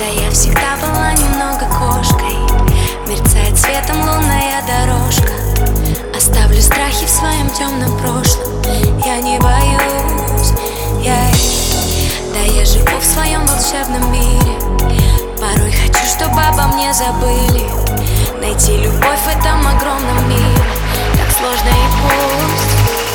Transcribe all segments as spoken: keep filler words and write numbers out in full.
Да я всегда была немного кошкой. Мерцает светом лунная дорожка. Оставлю страхи в своем темном прошлом. Я не боюсь, я... Да я живу в своем волшебном мире. Порой хочу, чтобы обо мне забыли. Найти любовь в этом огромном мире так сложно и пусть.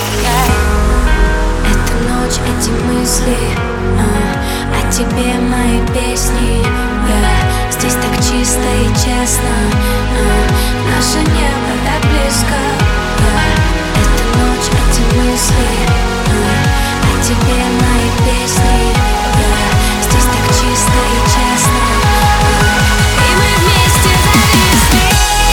Я... Эта ночь, эти мысли, а, о тебе мои песни. Я... Здесь так чисто и честно, а, наше небо так близко. Я... Эта ночь, эти мысли, а, о тебе мои песни. Я... Здесь так чисто и честно, а, и мы вместе зависли.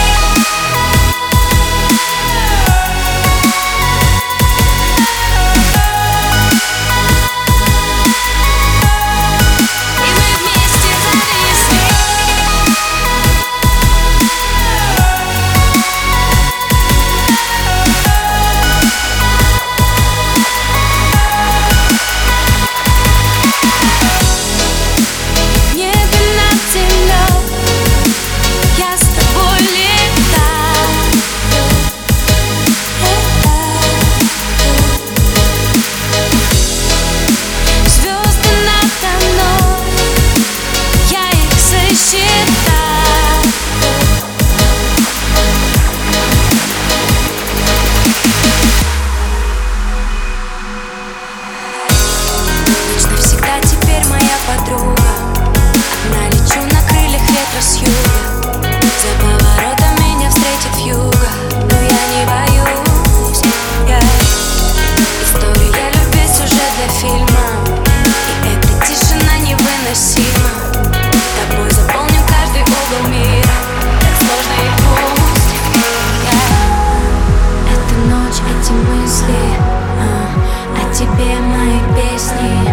Навсегда теперь моя подруга. Одна лечу на крыльях ветра с юга. За поворотом меня встретит вьюга. Но я не боюсь, я... История любви, сюжет для фильма. И эта тишина невыносима. Тобой заполню каждый угол мира. Так сложно и пусть, я... Эта ночь, эти мысли, а, о тебе мои песни.